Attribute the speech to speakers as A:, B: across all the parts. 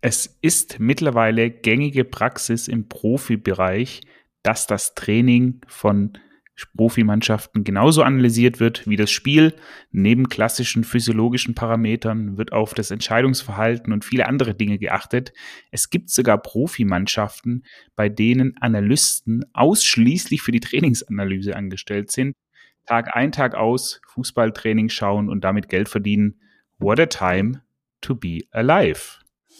A: Es ist mittlerweile gängige Praxis im Profibereich, dass das Training von Profimannschaften genauso analysiert wird wie das Spiel. Neben klassischen physiologischen Parametern wird auf das Entscheidungsverhalten und viele andere Dinge geachtet. Es gibt sogar Profimannschaften, bei denen Analysten ausschließlich für die Trainingsanalyse angestellt sind, Tag ein, Tag aus Fußballtraining schauen und damit Geld verdienen. What a time to be alive.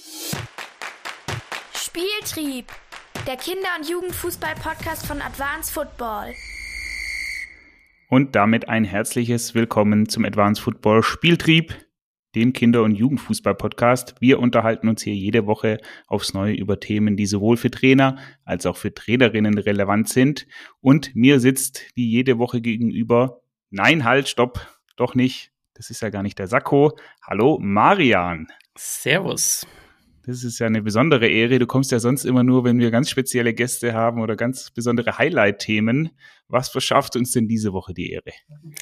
B: Spieltrieb, der Kinder- und Jugendfußball-Podcast von Advanced Football.
A: Und damit ein herzliches Willkommen zum Advanced Football Spieltrieb, dem Kinder- und Jugendfußball-Podcast. Wir unterhalten uns hier jede Woche aufs Neue über Themen, die sowohl für Trainer als auch für Trainerinnen relevant sind. Und mir sitzt wie jede Woche gegenüber, nein, halt, stopp, doch nicht, das ist ja gar nicht der Sakko. Hallo, Marian.
C: Servus.
A: Das ist ja eine besondere Ehre. Du kommst ja sonst immer nur, wenn wir ganz spezielle Gäste haben oder ganz besondere Highlight-Themen. Was verschafft uns denn diese Woche die Ehre?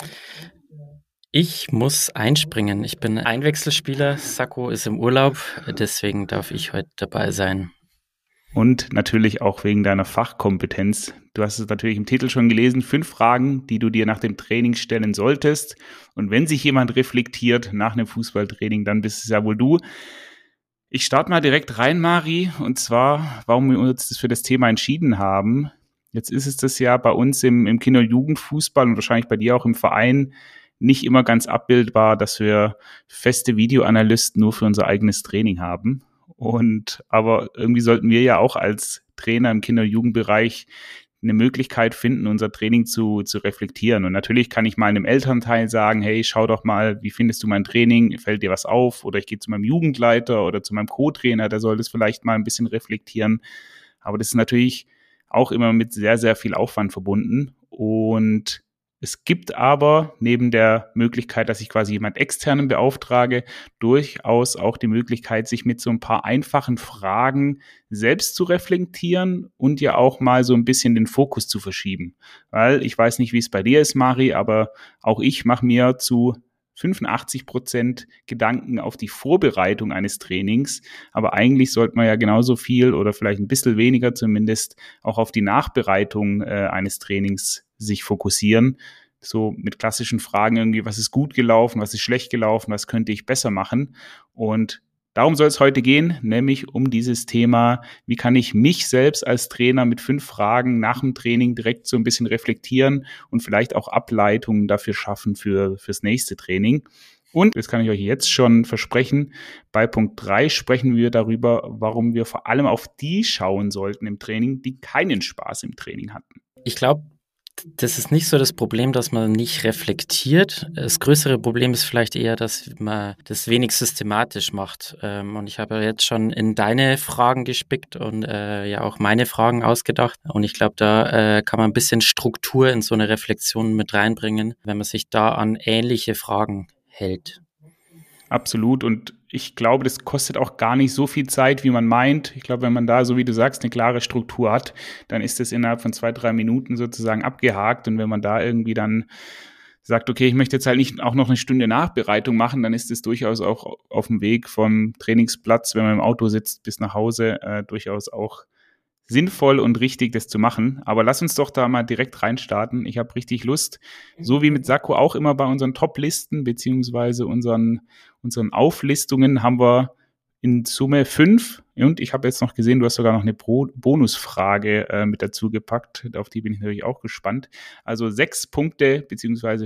C: Ich muss einspringen. Ich bin Einwechselspieler. Sakko ist im Urlaub, deswegen darf ich heute dabei sein.
A: Und natürlich auch wegen deiner Fachkompetenz. Du hast es natürlich im Titel schon gelesen. 5 Fragen, die du dir nach dem Training stellen solltest. Und wenn sich jemand reflektiert nach einem Fußballtraining, dann bist es ja wohl du. Ich starte mal direkt rein, Mari, und zwar, warum wir uns für das Thema entschieden haben. Jetzt ist es das ja bei uns im Kinder- und Jugendfußball und wahrscheinlich bei dir auch im Verein nicht immer ganz abbildbar, dass wir feste Videoanalysten nur für unser eigenes Training haben. Aber irgendwie sollten wir ja auch als Trainer im Kinder- und Jugendbereich eine Möglichkeit finden, unser Training zu reflektieren. Und natürlich kann ich mal einem Elternteil sagen, hey, schau doch mal, wie findest du mein Training? Fällt dir was auf? Oder ich gehe zu meinem Jugendleiter oder zu meinem Co-Trainer, der soll das vielleicht mal ein bisschen reflektieren. Aber das ist natürlich auch immer mit sehr, sehr viel Aufwand verbunden. Und es gibt aber neben der Möglichkeit, dass ich quasi jemand Externen beauftrage, durchaus auch die Möglichkeit, sich mit so ein paar einfachen Fragen selbst zu reflektieren und ja auch mal so ein bisschen den Fokus zu verschieben. Weil ich weiß nicht, wie es bei dir ist, Mari, aber auch ich mache mir zu 85% Gedanken auf die Vorbereitung eines Trainings, aber eigentlich sollte man ja genauso viel oder vielleicht ein bisschen weniger zumindest auch auf die Nachbereitung eines Trainings sich fokussieren, so mit klassischen Fragen irgendwie, was ist gut gelaufen, was ist schlecht gelaufen, was könnte ich besser machen, und darum soll es heute gehen, nämlich um dieses Thema, wie kann ich mich selbst als Trainer mit 5 Fragen nach dem Training direkt so ein bisschen reflektieren und vielleicht auch Ableitungen dafür schaffen fürs nächste Training. Und das kann ich euch jetzt schon versprechen, bei Punkt 3 sprechen wir darüber, warum wir vor allem auf die schauen sollten im Training, die keinen Spaß im Training hatten.
C: Ich glaube, das ist nicht so das Problem, dass man nicht reflektiert. Das größere Problem ist vielleicht eher, dass man das wenig systematisch macht. Und ich habe ja jetzt schon in deine Fragen gespickt und ja auch meine Fragen ausgedacht. Und ich glaube, da kann man ein bisschen Struktur in so eine Reflexion mit reinbringen, wenn man sich da an ähnliche Fragen hält.
A: Absolut, und ich glaube, das kostet auch gar nicht so viel Zeit, wie man meint. Ich glaube, wenn man da, so wie du sagst, eine klare Struktur hat, dann ist das innerhalb von 2-3 Minuten sozusagen abgehakt, und wenn man da irgendwie dann sagt, okay, ich möchte jetzt halt nicht auch noch eine Stunde Nachbereitung machen, dann ist es durchaus auch auf dem Weg vom Trainingsplatz, wenn man im Auto sitzt, bis nach Hause, durchaus auch sinnvoll und richtig, das zu machen. Aber lass uns doch da mal direkt reinstarten. Ich habe richtig Lust, so wie mit Sakko auch immer bei unseren Top-Listen beziehungsweise unseren Auflistungen haben wir in Summe 5. Und ich habe jetzt noch gesehen, du hast sogar noch eine Bonusfrage mit dazu gepackt. Auf die bin ich natürlich auch gespannt. Also 6 Punkte beziehungsweise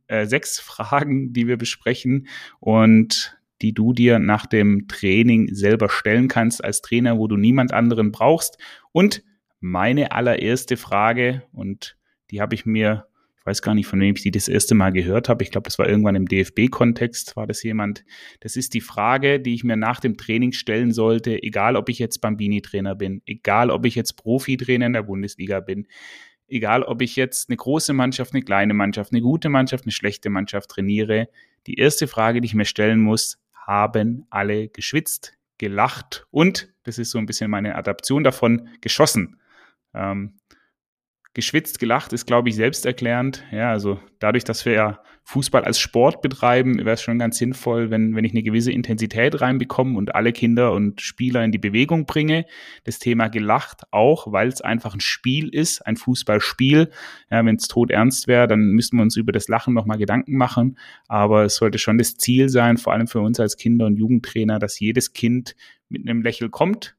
A: 6 Fragen, die wir besprechen und die du dir nach dem Training selber stellen kannst als Trainer, wo du niemand anderen brauchst. Und meine allererste Frage, und die habe ich mir, ich weiß gar nicht, von wem ich die das erste Mal gehört habe, ich glaube, das war irgendwann im DFB-Kontext, war das jemand. Das ist die Frage, die ich mir nach dem Training stellen sollte, egal ob ich jetzt Bambini-Trainer bin, egal ob ich jetzt Profi-Trainer in der Bundesliga bin, egal ob ich jetzt eine große Mannschaft, eine kleine Mannschaft, eine gute Mannschaft, eine schlechte Mannschaft trainiere. Die erste Frage, die ich mir stellen muss: Haben alle geschwitzt, gelacht und, das ist so ein bisschen meine Adaption davon, geschossen? geschwitzt, gelacht ist, glaube ich, selbsterklärend. Ja, also dadurch, dass wir ja Fußball als Sport betreiben, wäre es schon ganz sinnvoll, wenn ich eine gewisse Intensität reinbekomme und alle Kinder und Spieler in die Bewegung bringe. Das Thema gelacht auch, weil es einfach ein Spiel ist, ein Fußballspiel. Ja, wenn es todernst wäre, dann müssten wir uns über das Lachen nochmal Gedanken machen. Aber es sollte schon das Ziel sein, vor allem für uns als Kinder- und Jugendtrainer, dass jedes Kind mit einem Lächeln kommt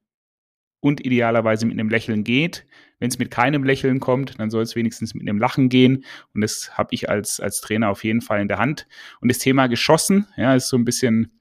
A: und idealerweise mit einem Lächeln geht. Wenn es mit keinem Lächeln kommt, dann soll es wenigstens mit einem Lachen gehen. Und das habe ich als Trainer auf jeden Fall in der Hand. Und das Thema geschossen, ja, ist so ein bisschen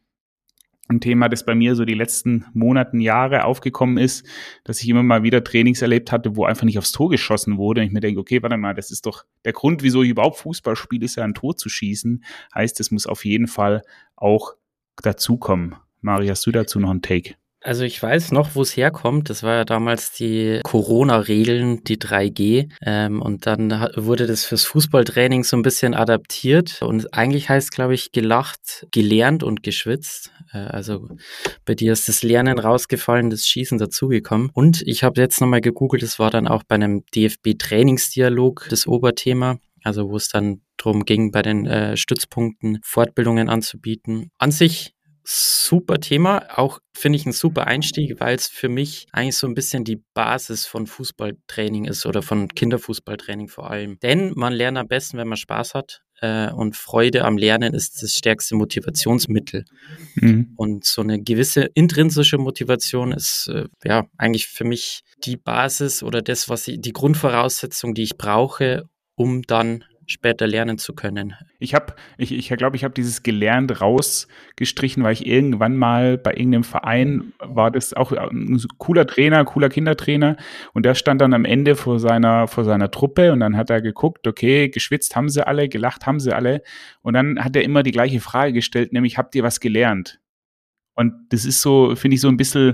A: ein Thema, das bei mir so die letzten Monaten, Jahre aufgekommen ist, dass ich immer mal wieder Trainings erlebt hatte, wo einfach nicht aufs Tor geschossen wurde. Und ich mir denke, okay, warte mal, das ist doch der Grund, wieso ich überhaupt Fußball spiele, ist ja ein Tor zu schießen. Heißt, es muss auf jeden Fall auch dazukommen. Mari, hast du dazu noch einen Take?
C: Also ich weiß noch, wo es herkommt. Das war ja damals die Corona-Regeln, die 3G. Und dann wurde das fürs Fußballtraining so ein bisschen adaptiert. Und eigentlich heißt, glaube ich, gelacht, gelernt und geschwitzt. Also bei dir ist das Lernen rausgefallen, das Schießen dazugekommen. Und ich habe jetzt nochmal gegoogelt, das war dann auch bei einem DFB-Trainingsdialog das Oberthema. Also wo es dann darum ging, bei den Stützpunkten Fortbildungen anzubieten. An sich super Thema, auch finde ich ein super Einstieg, weil es für mich eigentlich so ein bisschen die Basis von Fußballtraining ist oder von Kinderfußballtraining vor allem. Denn man lernt am besten, wenn man Spaß hat und Freude am Lernen ist das stärkste Motivationsmittel. Mhm. Und so eine gewisse intrinsische Motivation ist ja eigentlich für mich die Basis oder das, die Grundvoraussetzung, die ich brauche, um dann später lernen zu können.
A: Ich glaube, ich habe dieses gelernt rausgestrichen, weil ich irgendwann mal bei irgendeinem Verein war, das auch ein cooler Trainer, cooler Kindertrainer, und der stand dann am Ende vor seiner Truppe und dann hat er geguckt, okay, geschwitzt haben sie alle, gelacht haben sie alle, und dann hat er immer die gleiche Frage gestellt, nämlich, habt ihr was gelernt? Und das ist so, finde ich, so ein bisschen,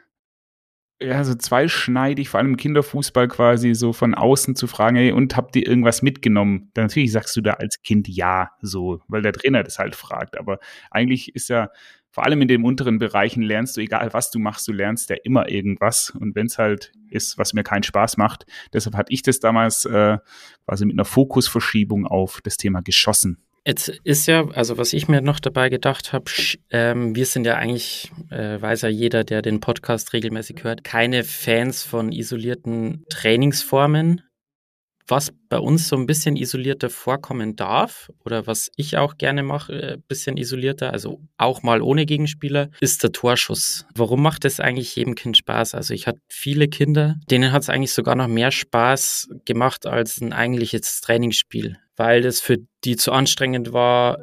A: ja, so zweischneidig, vor allem im Kinderfußball quasi so von außen zu fragen, hey, und habt ihr irgendwas mitgenommen? Dann natürlich sagst du da als Kind ja, so, weil der Trainer das halt fragt. Aber eigentlich ist ja, vor allem in den unteren Bereichen lernst du, egal was du machst, du lernst ja immer irgendwas. Und wenn es halt ist, was mir keinen Spaß macht, deshalb hatte ich das damals quasi mit einer Fokusverschiebung auf das Thema geschossen.
C: Jetzt ist ja, also was ich mir noch dabei gedacht habe, wir sind ja eigentlich, weiß ja jeder, der den Podcast regelmäßig hört, keine Fans von isolierten Trainingsformen. Was bei uns so ein bisschen isolierter vorkommen darf oder was ich auch gerne mache, ein bisschen isolierter, also auch mal ohne Gegenspieler, ist der Torschuss. Warum macht das eigentlich jedem Kind Spaß? Also ich hatte viele Kinder, denen hat es eigentlich sogar noch mehr Spaß gemacht als ein eigentliches Trainingsspiel, weil das für die zu anstrengend war,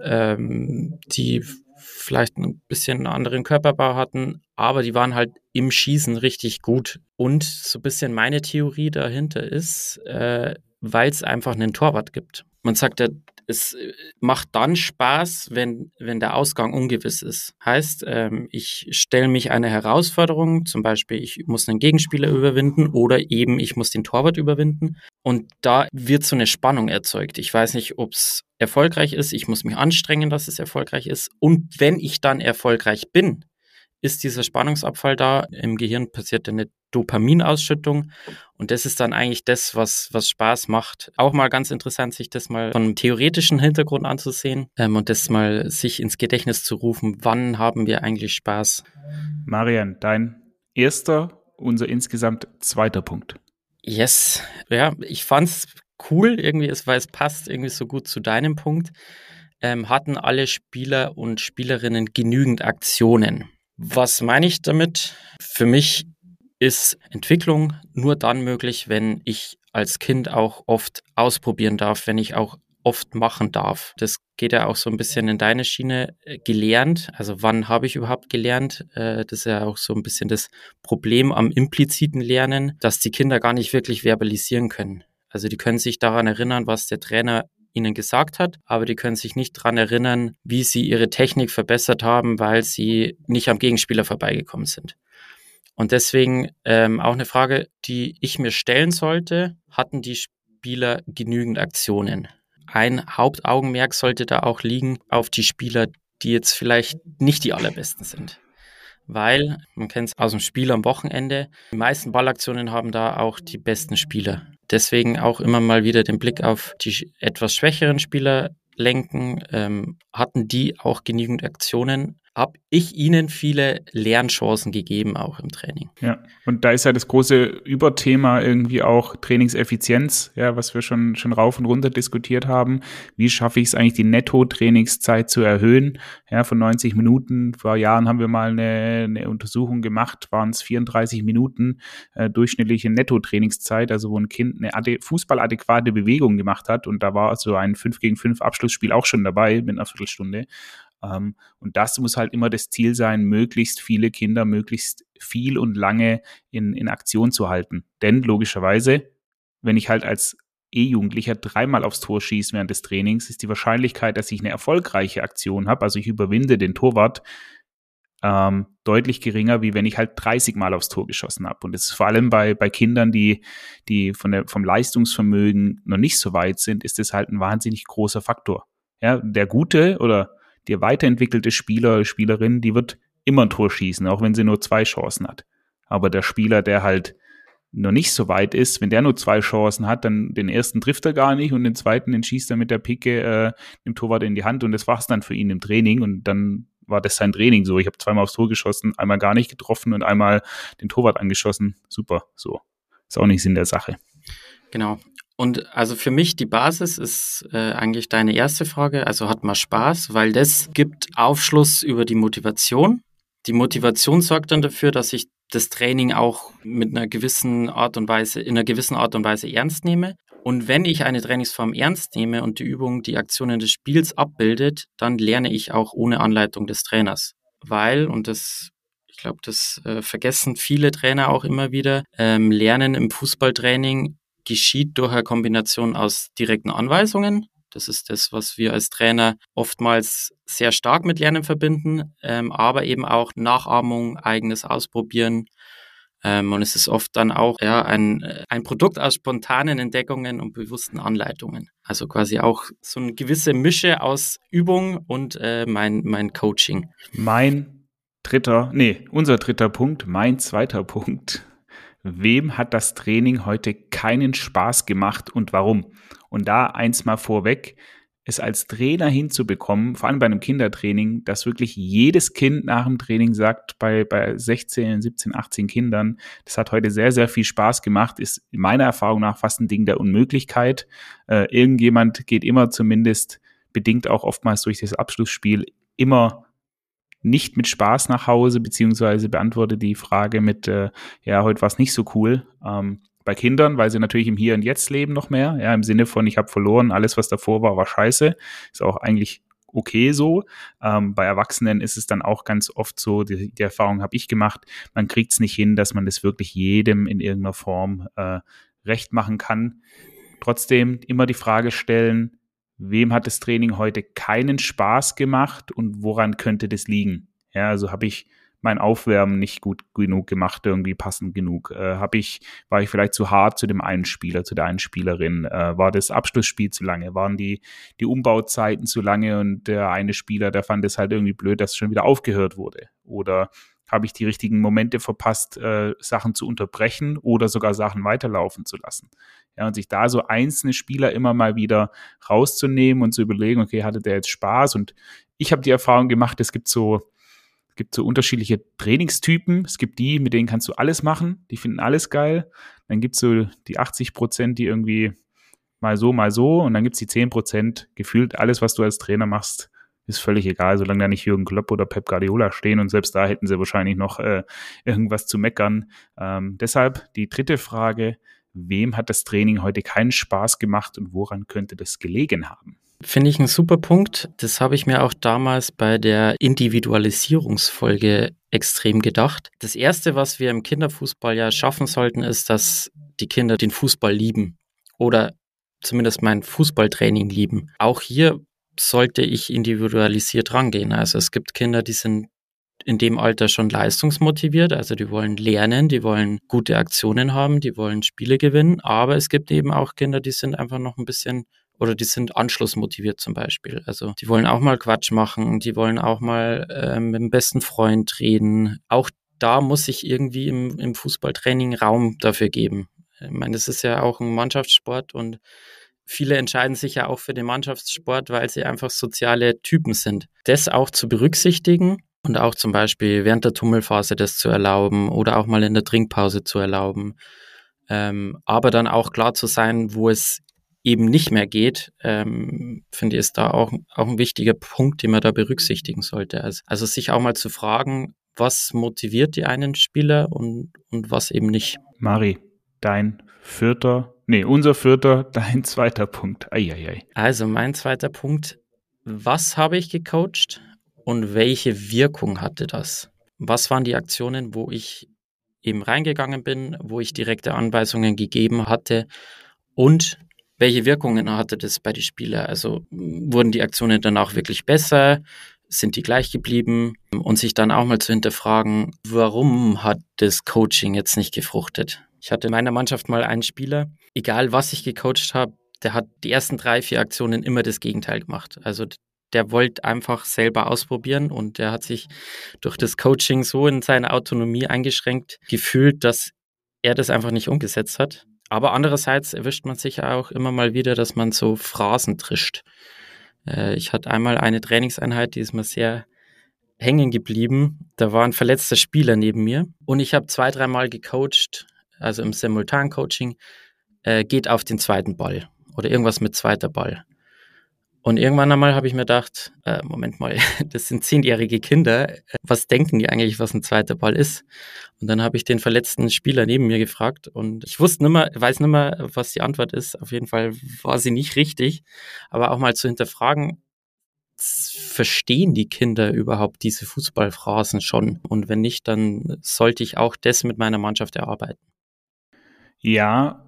C: die vielleicht ein bisschen einen anderen Körperbau hatten, aber die waren halt im Schießen richtig gut. Und so ein bisschen meine Theorie dahinter ist, weil es einfach einen Torwart gibt. Man sagt ja, es macht dann Spaß, wenn der Ausgang ungewiss ist. Heißt, ich stelle mich einer Herausforderung, zum Beispiel ich muss einen Gegenspieler überwinden oder eben ich muss den Torwart überwinden, und da wird so eine Spannung erzeugt. Ich weiß nicht, ob es erfolgreich ist, ich muss mich anstrengen, dass es erfolgreich ist, und wenn ich dann erfolgreich bin, ist dieser Spannungsabfall da. Im Gehirn passiert eine Dopaminausschüttung und das ist dann eigentlich das, was Spaß macht. Auch mal ganz interessant, sich das mal von einem theoretischen Hintergrund anzusehen und das mal sich ins Gedächtnis zu rufen, wann haben wir eigentlich Spaß.
A: Marian, dein erster, unser insgesamt zweiter Punkt.
C: Yes, ja, ich fand's cool irgendwie, weil es passt irgendwie so gut zu deinem Punkt. Hatten alle Spieler und Spielerinnen genügend Aktionen? Was meine ich damit? Für mich ist Entwicklung nur dann möglich, wenn ich als Kind auch oft ausprobieren darf, wenn ich auch oft machen darf. Das geht ja auch so ein bisschen in deine Schiene, gelernt. Also wann habe ich überhaupt gelernt? Das ist ja auch so ein bisschen das Problem am impliziten Lernen, dass die Kinder gar nicht wirklich verbalisieren können. Also die können sich daran erinnern, was der Trainer ihnen gesagt hat, aber die können sich nicht daran erinnern, wie sie ihre Technik verbessert haben, weil sie nicht am Gegenspieler vorbeigekommen sind. Und deswegen auch eine Frage, die ich mir stellen sollte: Hatten die Spieler genügend Aktionen? Ein Hauptaugenmerk sollte da auch liegen auf die Spieler, die jetzt vielleicht nicht die allerbesten sind. Weil, man kennt es aus dem Spiel am Wochenende, die meisten Ballaktionen haben da auch die besten Spieler. deswegen auch immer mal wieder den Blick auf die etwas schwächeren Spieler lenken. Hatten die auch genügend Aktionen? Habe ich ihnen viele Lernchancen gegeben, auch im Training.
A: Ja, und da ist ja das große Überthema irgendwie auch Trainingseffizienz, ja, was wir schon rauf und runter diskutiert haben. Wie schaffe ich es eigentlich, die Netto-Trainingszeit zu erhöhen? Ja, von 90 Minuten, vor Jahren haben wir mal eine Untersuchung gemacht, waren es 34 Minuten durchschnittliche Netto-Trainingszeit, also wo ein Kind eine fußballadäquate Bewegung gemacht hat, und da war so ein 5-gegen-5 Abschlussspiel auch schon dabei mit einer Viertelstunde. Und das muss halt immer das Ziel sein, möglichst viele Kinder möglichst viel und lange in Aktion zu halten. Denn logischerweise, wenn ich halt als Jugendlicher 3-mal aufs Tor schieße während des Trainings, ist die Wahrscheinlichkeit, dass ich eine erfolgreiche Aktion habe, also ich überwinde den Torwart, deutlich geringer, wie wenn ich halt 30-mal aufs Tor geschossen habe. Und das ist vor allem bei Kindern, die vom Leistungsvermögen noch nicht so weit sind, ist das halt ein wahnsinnig großer Faktor. Ja, der gute oder die weiterentwickelte Spieler oder Spielerin, die wird immer ein Tor schießen, auch wenn sie nur 2 Chancen hat. Aber der Spieler, der halt noch nicht so weit ist, wenn der nur 2 Chancen hat, dann den ersten trifft er gar nicht und den zweiten, den schießt er mit der Pike dem Torwart in die Hand, und das war es dann für ihn im Training, und dann war das sein Training so. Ich habe 2-mal aufs Tor geschossen, einmal gar nicht getroffen und einmal den Torwart angeschossen. Super, so. Ist auch nicht Sinn der Sache.
C: Genau. Und also für mich die Basis ist eigentlich deine erste Frage, also hat man Spaß, weil das gibt Aufschluss über die Motivation. Die Motivation sorgt dann dafür, dass ich das Training auch in einer gewissen Art und Weise ernst nehme. Und wenn ich eine Trainingsform ernst nehme und die Übung die Aktionen des Spiels abbildet, dann lerne ich auch ohne Anleitung des Trainers. Weil, und ich glaube, das vergessen viele Trainer auch immer wieder, Lernen im Fußballtraining geschieht durch eine Kombination aus direkten Anweisungen. Das ist das, was wir als Trainer oftmals sehr stark mit Lernen verbinden, aber eben auch Nachahmung, eigenes Ausprobieren. Und es ist oft dann auch ein Produkt aus spontanen Entdeckungen und bewussten Anleitungen. Also quasi auch so eine gewisse Mische aus Übung und mein Coaching.
A: Unser dritter Punkt, mein zweiter Punkt. Wem hat das Training heute keinen Spaß gemacht und warum? Und da eins mal vorweg, es als Trainer hinzubekommen, vor allem bei einem Kindertraining, dass wirklich jedes Kind nach dem Training sagt, bei 16, 17, 18 Kindern, das hat heute sehr, sehr viel Spaß gemacht, ist meiner Erfahrung nach fast ein Ding der Unmöglichkeit. Irgendjemand geht immer zumindest, bedingt auch oftmals durch das Abschlussspiel, immer nicht mit Spaß nach Hause, beziehungsweise beantworte die Frage mit, heute war es nicht so cool. Bei Kindern, weil sie natürlich im Hier und Jetzt leben noch mehr, ja, im Sinne von, ich habe verloren, alles, was davor war scheiße. Ist auch eigentlich okay so. Bei Erwachsenen ist es dann auch ganz oft so, die Erfahrung habe ich gemacht, man kriegt es nicht hin, dass man das wirklich jedem in irgendeiner Form recht machen kann. Trotzdem immer die Frage stellen, wem hat das Training heute keinen Spaß gemacht und woran könnte das liegen? Ja, also habe ich mein Aufwärmen nicht gut genug gemacht, irgendwie passend genug? War ich vielleicht zu hart zu dem einen Spieler, zu der einen Spielerin? War das Abschlussspiel zu lange? Waren die Umbauzeiten zu lange und der eine Spieler, der fand es halt irgendwie blöd, dass schon wieder aufgehört wurde? Oder habe ich die richtigen Momente verpasst, Sachen zu unterbrechen oder sogar Sachen weiterlaufen zu lassen? Ja, und sich da so einzelne Spieler immer mal wieder rauszunehmen und zu überlegen, okay, hatte der jetzt Spaß? Und ich habe die Erfahrung gemacht, es gibt so unterschiedliche Trainingstypen. Es gibt die, mit denen kannst du alles machen, die finden alles geil. Dann gibt es so die 80%, die irgendwie mal so, und dann gibt es die 10%, gefühlt alles, was du als Trainer machst, ist völlig egal, solange da nicht Jürgen Klopp oder Pep Guardiola stehen, und selbst da hätten sie wahrscheinlich noch irgendwas zu meckern. Deshalb die dritte Frage, wem hat das Training heute keinen Spaß gemacht und woran könnte das gelegen haben?
C: Finde ich einen super Punkt. Das habe ich mir auch damals bei der Individualisierungsfolge extrem gedacht. Das Erste, was wir im Kinderfußball ja schaffen sollten, ist, dass die Kinder den Fußball lieben oder zumindest mein Fußballtraining lieben. Auch hier sollte ich individualisiert rangehen. Also es gibt Kinder, die sind in dem Alter schon leistungsmotiviert, also die wollen lernen, die wollen gute Aktionen haben, die wollen Spiele gewinnen, aber es gibt eben auch Kinder, die sind einfach noch ein bisschen, oder die sind anschlussmotiviert zum Beispiel. Also die wollen auch mal Quatsch machen, die wollen auch mal mit dem besten Freund reden. Auch da muss ich irgendwie im Fußballtraining Raum dafür geben. Ich meine, das ist ja auch ein Mannschaftssport und viele entscheiden sich ja auch für den Mannschaftssport, weil sie einfach soziale Typen sind. Das auch zu berücksichtigen und auch zum Beispiel während der Tummelphase das zu erlauben oder auch mal in der Trinkpause zu erlauben. Aber dann auch klar zu sein, wo es eben nicht mehr geht, finde ich, ist da auch ein wichtiger Punkt, den man da berücksichtigen sollte. Also sich auch mal zu fragen, was motiviert die einen Spieler und was eben nicht.
A: Mari, dein zweiter Punkt. Eieiei.
C: Also mein zweiter Punkt, was habe ich gecoacht und welche Wirkung hatte das? Was waren die Aktionen, wo ich eben reingegangen bin, wo ich direkte Anweisungen gegeben hatte und welche Wirkungen hatte das bei den Spielern? Also wurden die Aktionen dann auch wirklich besser? Sind die gleich geblieben? Und sich dann auch mal zu hinterfragen, warum hat das Coaching jetzt nicht gefruchtet? Ich hatte in meiner Mannschaft mal einen Spieler, egal was ich gecoacht habe, der hat die ersten 3, 4 Aktionen immer das Gegenteil gemacht. Also der wollte einfach selber ausprobieren und der hat sich durch das Coaching so in seine Autonomie eingeschränkt gefühlt, dass er das einfach nicht umgesetzt hat. Aber andererseits erwischt man sich auch immer mal wieder, dass man so Phrasen trischt. Ich hatte einmal eine Trainingseinheit, die ist mir sehr hängen geblieben. Da war ein verletzter Spieler neben mir und ich habe 2, 3 Mal gecoacht, also im Simultan-Coaching, geht auf den zweiten Ball oder irgendwas mit zweiter Ball. Und irgendwann einmal habe ich mir gedacht, Moment mal, das sind 10-jährige Kinder, was denken die eigentlich, was ein zweiter Ball ist? Und dann habe ich den verletzten Spieler neben mir gefragt und ich weiß nicht mehr, was die Antwort ist. Auf jeden Fall war sie nicht richtig, aber auch mal zu hinterfragen, verstehen die Kinder überhaupt diese Fußballphrasen schon? Und wenn nicht, dann sollte ich auch das mit meiner Mannschaft erarbeiten.
A: Ja,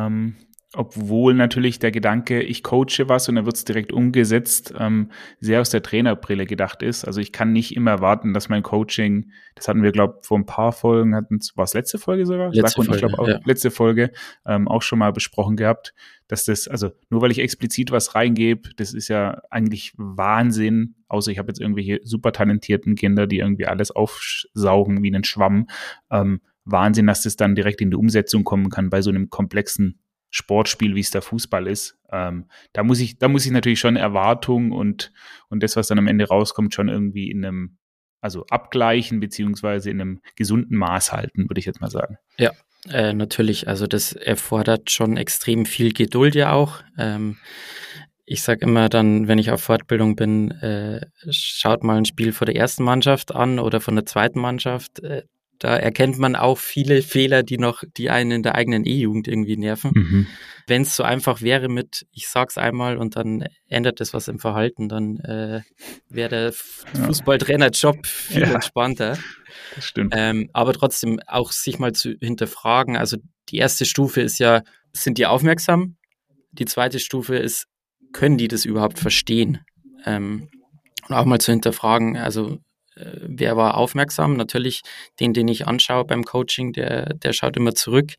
A: obwohl natürlich der Gedanke, ich coache was und dann wird es direkt umgesetzt, sehr aus der Trainerbrille gedacht ist. Also ich kann nicht immer erwarten, dass mein Coaching, das hatten wir, glaube ich, vor ein paar Folgen, war es letzte Folge sogar?
C: Letzte Folge,
A: ich glaube auch
C: ja.
A: letzte Folge, auch schon mal besprochen gehabt, dass das, also nur weil ich explizit was reingebe, das ist ja eigentlich Wahnsinn, außer ich habe jetzt irgendwelche super talentierten Kinder, die irgendwie alles aufsaugen wie einen Schwamm. Wahnsinn, dass das dann direkt in die Umsetzung kommen kann bei so einem komplexen Sportspiel, wie es der Fußball ist. Da muss ich natürlich schon Erwartungen und das, was dann am Ende rauskommt, schon irgendwie in einem, also abgleichen beziehungsweise in einem gesunden Maß halten, würde ich jetzt mal sagen.
C: Ja, natürlich. Also das erfordert schon extrem viel Geduld ja auch. Ich sage immer dann, wenn ich auf Fortbildung bin, schaut mal ein Spiel von der ersten Mannschaft an oder von der zweiten Mannschaft. Da erkennt man auch viele Fehler, die einen in der eigenen E-Jugend irgendwie nerven.
A: Mhm.
C: Wenn es so einfach wäre mit, ich sag's einmal und dann ändert es was im Verhalten, dann wäre der Fußballtrainerjob viel entspannter.
A: Das stimmt.
C: Aber trotzdem auch sich mal zu hinterfragen. Also die erste Stufe ist ja, sind die aufmerksam? Die zweite Stufe ist, können die das überhaupt verstehen? Und auch mal zu hinterfragen, also wer war aufmerksam? Natürlich den ich anschaue beim Coaching, der schaut immer zurück.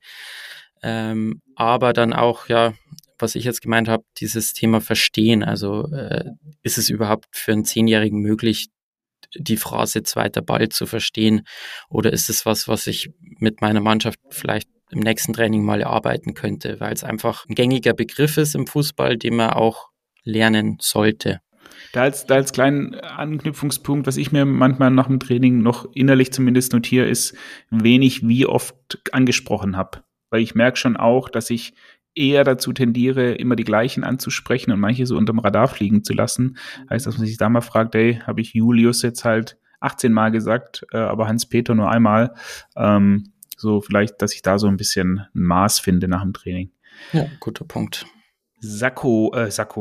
C: Aber dann auch, ja, was ich jetzt gemeint habe, dieses Thema Verstehen. Also ist es überhaupt für einen 10-Jährigen möglich, die Phrase zweiter Ball zu verstehen? Oder ist es was ich mit meiner Mannschaft vielleicht im nächsten Training mal erarbeiten könnte, weil es einfach ein gängiger Begriff ist im Fußball, den man auch lernen sollte.
A: Da als kleinen Anknüpfungspunkt, was ich mir manchmal nach dem Training noch innerlich zumindest notiere, ist, wen ich wie oft angesprochen habe. Weil ich merke schon auch, dass ich eher dazu tendiere, immer die gleichen anzusprechen und manche so unterm Radar fliegen zu lassen. Heißt, dass man sich da mal fragt, hey, habe ich Julius jetzt halt 18 Mal gesagt, aber Hans-Peter nur einmal. So vielleicht, dass ich da so ein bisschen ein Maß finde nach dem Training.
C: Ja, guter Punkt.
A: Sakko,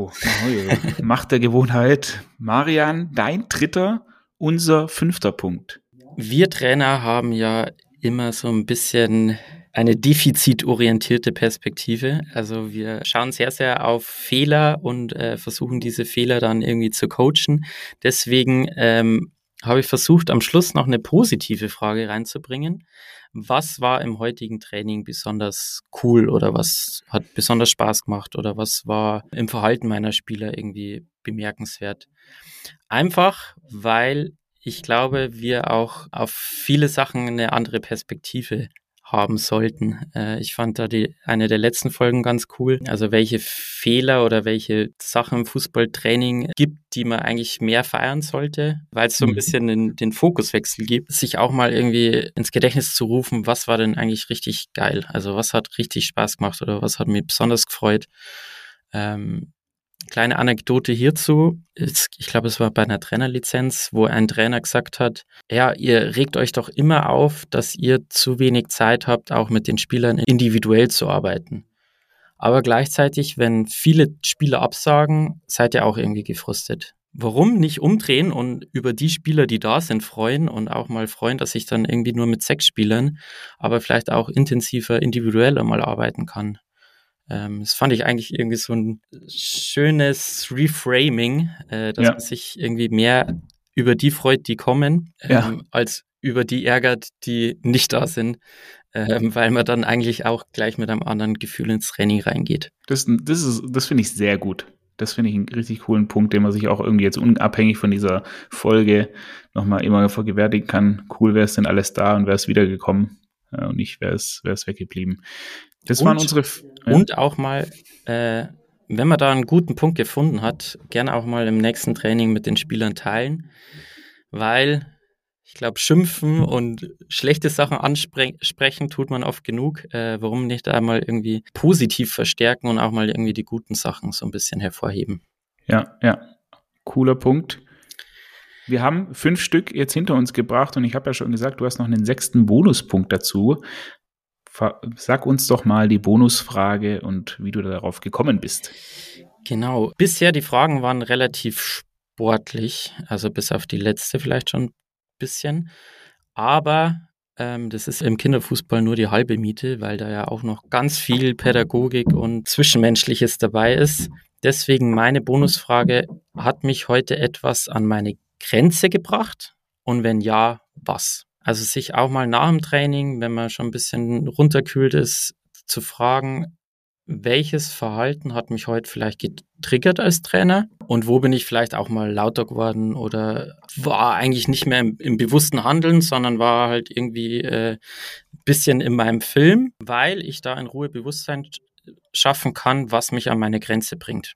A: Macht der Gewohnheit. Marian, dein dritter, unser 5. Punkt.
C: Wir Trainer haben ja immer so ein bisschen eine defizitorientierte Perspektive. Also wir schauen sehr, sehr auf Fehler und versuchen diese Fehler dann irgendwie zu coachen. Deswegen habe ich versucht, am Schluss noch eine positive Frage reinzubringen. Was war im heutigen Training besonders cool oder was hat besonders Spaß gemacht oder was war im Verhalten meiner Spieler irgendwie bemerkenswert? Einfach, weil ich glaube, wir auch auf viele Sachen eine andere Perspektive haben sollten. Ich fand da eine der letzten Folgen ganz cool. Also welche Fehler oder welche Sachen im Fußballtraining gibt, die man eigentlich mehr feiern sollte, weil es so ein bisschen den Fokuswechsel gibt, sich auch mal irgendwie ins Gedächtnis zu rufen, was war denn eigentlich richtig geil? Also was hat richtig Spaß gemacht oder was hat mich besonders gefreut? Kleine Anekdote hierzu. Ich glaube, es war bei einer Trainerlizenz, wo ein Trainer gesagt hat, ja, ihr regt euch doch immer auf, dass ihr zu wenig Zeit habt, auch mit den Spielern individuell zu arbeiten. Aber gleichzeitig, wenn viele Spieler absagen, seid ihr auch irgendwie gefrustet. Warum nicht umdrehen und über die Spieler, die da sind, freuen und auch mal freuen, dass ich dann irgendwie nur mit 6 Spielern, aber vielleicht auch intensiver, individueller mal arbeiten kann? Das fand ich eigentlich irgendwie so ein schönes Reframing, dass man sich irgendwie mehr über die freut, die kommen, als über die ärgert, die nicht da sind, weil man dann eigentlich auch gleich mit einem anderen Gefühl ins Training reingeht.
A: Das finde ich sehr gut. Das finde ich einen richtig coolen Punkt, den man sich auch irgendwie jetzt unabhängig von dieser Folge nochmal immer vergewärtigen kann. Cool, wer ist denn alles da und wer ist wiedergekommen und nicht, wer ist weggeblieben. Das waren unsere...
C: Und auch mal, wenn man da einen guten Punkt gefunden hat, gerne auch mal im nächsten Training mit den Spielern teilen, weil ich glaube, schimpfen und schlechte Sachen ansprechen tut man oft genug. Warum nicht einmal irgendwie positiv verstärken und auch mal irgendwie die guten Sachen so ein bisschen hervorheben?
A: Ja, cooler Punkt. Wir haben 5 Stück jetzt hinter uns gebracht und ich habe ja schon gesagt, du hast noch einen 6. Bonuspunkt dazu. Sag uns doch mal die Bonusfrage und wie du darauf gekommen bist.
C: Genau. Bisher die Fragen waren relativ sportlich, also bis auf die letzte vielleicht schon ein bisschen. Aber das ist im Kinderfußball nur die halbe Miete, weil da ja auch noch ganz viel Pädagogik und Zwischenmenschliches dabei ist. Deswegen meine Bonusfrage, hat mich heute etwas an meine Grenze gebracht? Und wenn ja, was? Also sich auch mal nach dem Training, wenn man schon ein bisschen runterkühlt ist, zu fragen, welches Verhalten hat mich heute vielleicht getriggert als Trainer und wo bin ich vielleicht auch mal lauter geworden oder war eigentlich nicht mehr im bewussten Handeln, sondern war halt irgendwie ein bisschen in meinem Film, weil ich da in Ruhe Bewusstsein schaffen kann, was mich an meine Grenze bringt.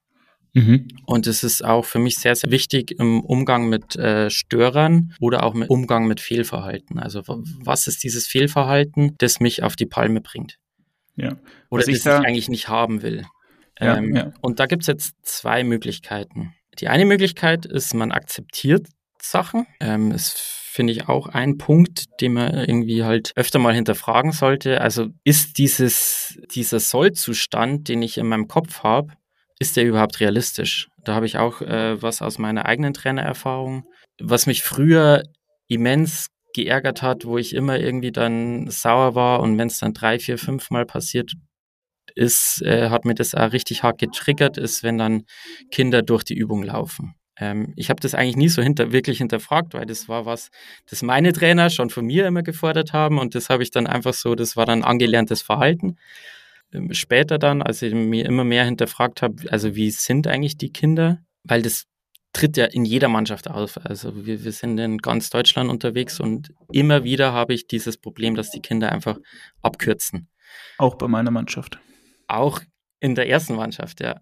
C: Und es ist auch für mich sehr, sehr wichtig im Umgang mit Störern oder auch im Umgang mit Fehlverhalten. Also was ist dieses Fehlverhalten, das mich auf die Palme bringt?
A: Ja.
C: Oder das ich eigentlich nicht haben will. Und da gibt es jetzt 2 Möglichkeiten. Die eine Möglichkeit ist, man akzeptiert Sachen. Das finde ich auch ein Punkt, den man irgendwie halt öfter mal hinterfragen sollte. Also ist dieser Sollzustand, den ich in meinem Kopf habe, ist der überhaupt realistisch? Da habe ich auch was aus meiner eigenen Trainererfahrung, was mich früher immens geärgert hat, wo ich immer irgendwie dann sauer war und wenn es dann 3, 4, 5 Mal passiert ist, hat mir das auch richtig hart getriggert, ist, wenn dann Kinder durch die Übung laufen. Ich habe das eigentlich nie so wirklich hinterfragt, weil das war was, das meine Trainer schon von mir immer gefordert haben und das habe ich dann einfach so, das war dann angelerntes Verhalten. Später dann, als ich mir immer mehr hinterfragt habe, also wie sind eigentlich die Kinder? Weil das tritt ja in jeder Mannschaft auf. Also wir sind in ganz Deutschland unterwegs und immer wieder habe ich dieses Problem, dass die Kinder einfach abkürzen.
A: Auch bei meiner Mannschaft.
C: Auch in der ersten Mannschaft, ja.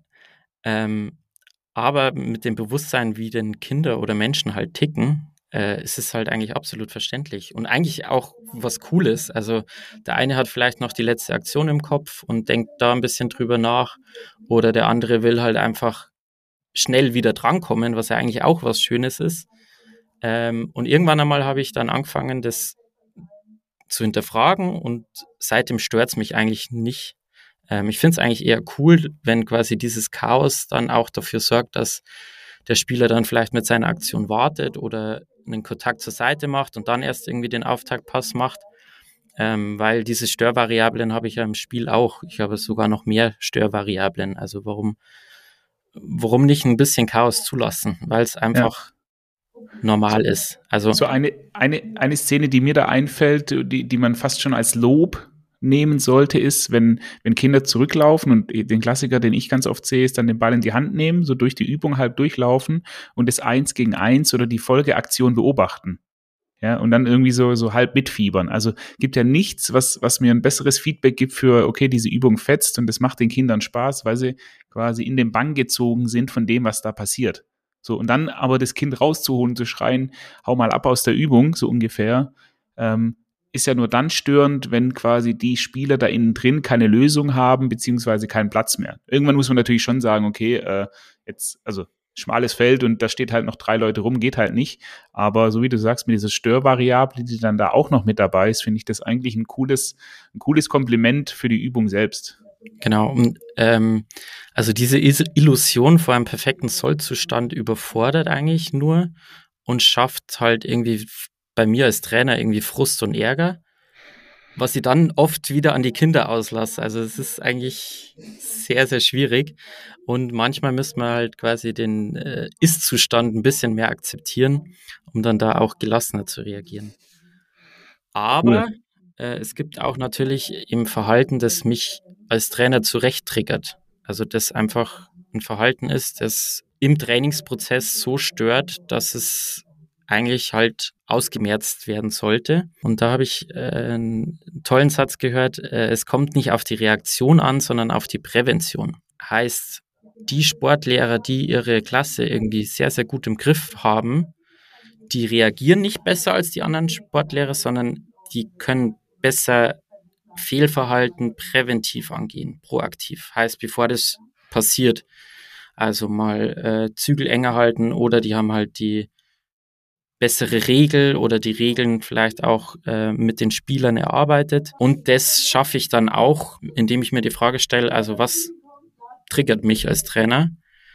C: Aber mit dem Bewusstsein, wie denn Kinder oder Menschen halt ticken, ist es halt eigentlich absolut verständlich und eigentlich auch was Cooles. Also der eine hat vielleicht noch die letzte Aktion im Kopf und denkt da ein bisschen drüber nach oder der andere will halt einfach schnell wieder drankommen, was ja eigentlich auch was Schönes ist. Und irgendwann einmal habe ich dann angefangen, das zu hinterfragen und seitdem stört es mich eigentlich nicht. Ich finde es eigentlich eher cool, wenn quasi dieses Chaos dann auch dafür sorgt, dass der Spieler dann vielleicht mit seiner Aktion wartet oder einen Kontakt zur Seite macht und dann erst irgendwie den Auftaktpass macht, weil diese Störvariablen habe ich ja im Spiel auch. Ich habe sogar noch mehr Störvariablen. Also warum nicht ein bisschen Chaos zulassen? Weil es einfach normal ist. Also
A: so eine Szene, die mir da einfällt, die man fast schon als Lob nehmen sollte, ist, wenn Kinder zurücklaufen und den Klassiker, den ich ganz oft sehe, ist dann den Ball in die Hand nehmen, so durch die Übung halb durchlaufen und das 1 gegen 1 oder die Folgeaktion beobachten. Ja, und dann irgendwie so halb mitfiebern. Also gibt ja nichts, was mir ein besseres Feedback gibt für, okay, diese Übung fetzt und das macht den Kindern Spaß, weil sie quasi in den Bann gezogen sind von dem, was da passiert. So, und dann aber das Kind rauszuholen, zu schreien, hau mal ab aus der Übung, so ungefähr, ist ja nur dann störend, wenn quasi die Spieler da innen drin keine Lösung haben, beziehungsweise keinen Platz mehr. Irgendwann muss man natürlich schon sagen, okay, jetzt, also schmales Feld und da steht halt noch 3 Leute rum, geht halt nicht. Aber so wie du sagst, mit dieser Störvariable, die dann da auch noch mit dabei ist, finde ich das eigentlich ein cooles Kompliment für die Übung selbst.
C: Genau, und also diese Illusion vor einem perfekten Sollzustand überfordert eigentlich nur und schafft halt irgendwie bei mir als Trainer irgendwie Frust und Ärger, was ich dann oft wieder an die Kinder auslasse. Also es ist eigentlich sehr, sehr schwierig und manchmal müsste man halt quasi den Ist-Zustand ein bisschen mehr akzeptieren, um dann da auch gelassener zu reagieren. Aber es gibt auch natürlich im Verhalten, das mich als Trainer zurecht triggert. Also das einfach ein Verhalten ist, das im Trainingsprozess so stört, dass es eigentlich halt ausgemerzt werden sollte. Und da habe ich einen tollen Satz gehört, es kommt nicht auf die Reaktion an, sondern auf die Prävention. Heißt, die Sportlehrer, die ihre Klasse irgendwie sehr, sehr gut im Griff haben, die reagieren nicht besser als die anderen Sportlehrer, sondern die können besser Fehlverhalten präventiv angehen, proaktiv. Heißt, bevor das passiert, also mal Zügel enger halten oder die haben halt die bessere Regel oder die Regeln vielleicht auch mit den Spielern erarbeitet. Und das schaffe ich dann auch, indem ich mir die Frage stelle, also was triggert mich als Trainer?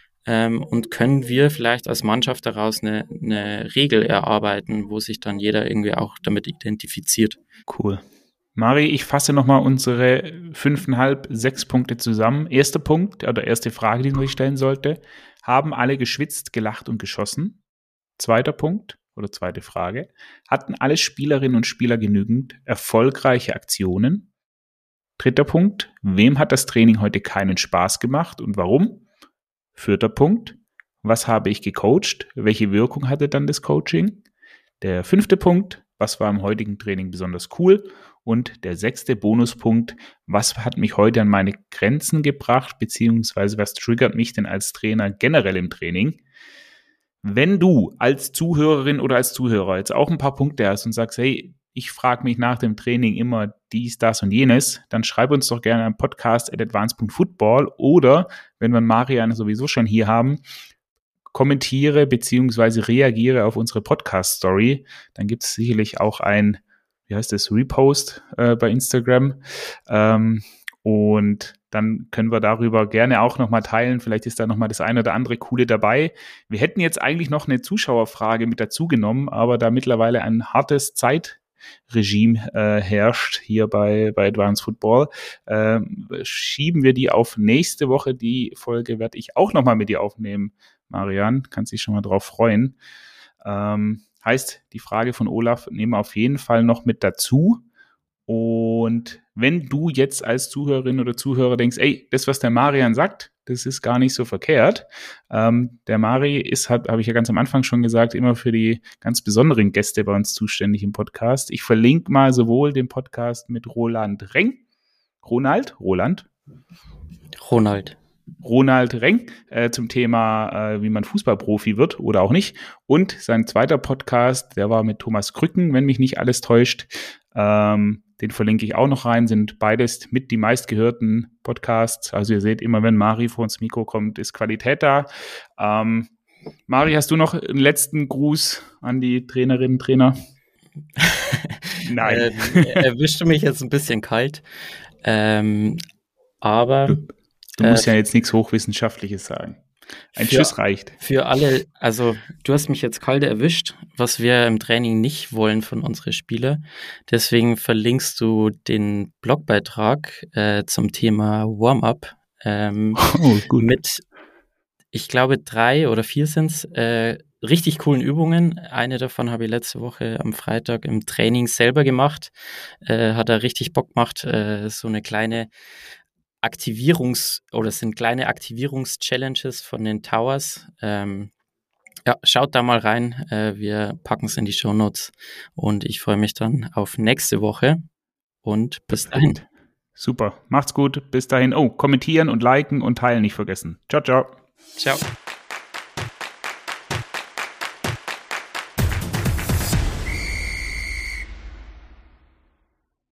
C: Und können wir vielleicht als Mannschaft daraus eine Regel erarbeiten, wo sich dann jeder irgendwie auch damit identifiziert.
A: Cool. Mari, ich fasse nochmal unsere 5,5, 6 Punkte zusammen. Erster Punkt oder erste Frage, die man sich stellen sollte. Haben alle geschwitzt, gelacht und geschossen? Zweiter Punkt oder zweite Frage. Hatten alle Spielerinnen und Spieler genügend erfolgreiche Aktionen? Dritter Punkt. Wem hat das Training heute keinen Spaß gemacht und warum? Vierter Punkt. Was habe ich gecoacht? Welche Wirkung hatte dann das Coaching? Der 5. Punkt. Was war im heutigen Training besonders cool? Und der 6. Bonuspunkt. Was hat mich heute an meine Grenzen gebracht? Beziehungsweise was triggert mich denn als Trainer generell im Training? Wenn du als Zuhörerin oder als Zuhörer jetzt auch ein paar Punkte hast und sagst, hey, ich frage mich nach dem Training immer dies, das und jenes, dann schreib uns doch gerne am podcast@advance.football oder, wenn wir Marian sowieso schon hier haben, kommentiere bzw. reagiere auf unsere Podcast-Story. Dann gibt es sicherlich auch ein, Repost bei Instagram. Und dann können wir darüber gerne auch nochmal teilen. Vielleicht ist da nochmal das eine oder andere Coole dabei. Wir hätten jetzt eigentlich noch eine Zuschauerfrage mit dazu genommen, aber da mittlerweile ein hartes Zeitregime herrscht hier bei Advanced Football, schieben wir die auf nächste Woche. Die Folge werde ich auch nochmal mit dir aufnehmen, Marian. Kannst dich schon mal drauf freuen. Heißt, die Frage von Olaf nehmen wir auf jeden Fall noch mit dazu. Und wenn du jetzt als Zuhörerin oder Zuhörer denkst, ey, das, was der Marian sagt, das ist gar nicht so verkehrt. Der Mari ist, habe ich ja ganz am Anfang schon gesagt, immer für die ganz besonderen Gäste bei uns zuständig im Podcast. Ich verlinke mal sowohl den Podcast mit Ronald Reng zum Thema, wie man Fußballprofi wird oder auch nicht. Und sein zweiter Podcast, der war mit Thomas Krücken, wenn mich nicht alles täuscht. Den verlinke ich auch noch rein, sind beides mit die meistgehörten Podcasts. Also ihr seht immer, wenn Mari vor ins Mikro kommt, ist Qualität da. Mari, hast du noch einen letzten Gruß an die Trainerinnen und Trainer?
C: Nein. Erwischte mich jetzt ein bisschen kalt. Aber
A: du musst ja jetzt nichts Hochwissenschaftliches sagen. Ein Tschüss reicht.
C: Für alle, also du hast mich jetzt kalt erwischt, was wir im Training nicht wollen von unseren Spielern. Deswegen verlinkst du den Blogbeitrag zum Thema Warm-up mit, ich glaube 3 oder 4 sind es, richtig coolen Übungen. Eine davon habe ich letzte Woche am Freitag im Training selber gemacht. Hat er richtig Bock gemacht, so eine kleine sind kleine Aktivierungs-Challenges von den Towers. Ja, schaut da mal rein. Wir packen es in die Shownotes und ich freue mich dann auf nächste Woche und bis dahin.
A: Super, macht's gut, bis dahin. Oh, kommentieren und liken und teilen nicht vergessen. Ciao, ciao.
C: Ciao.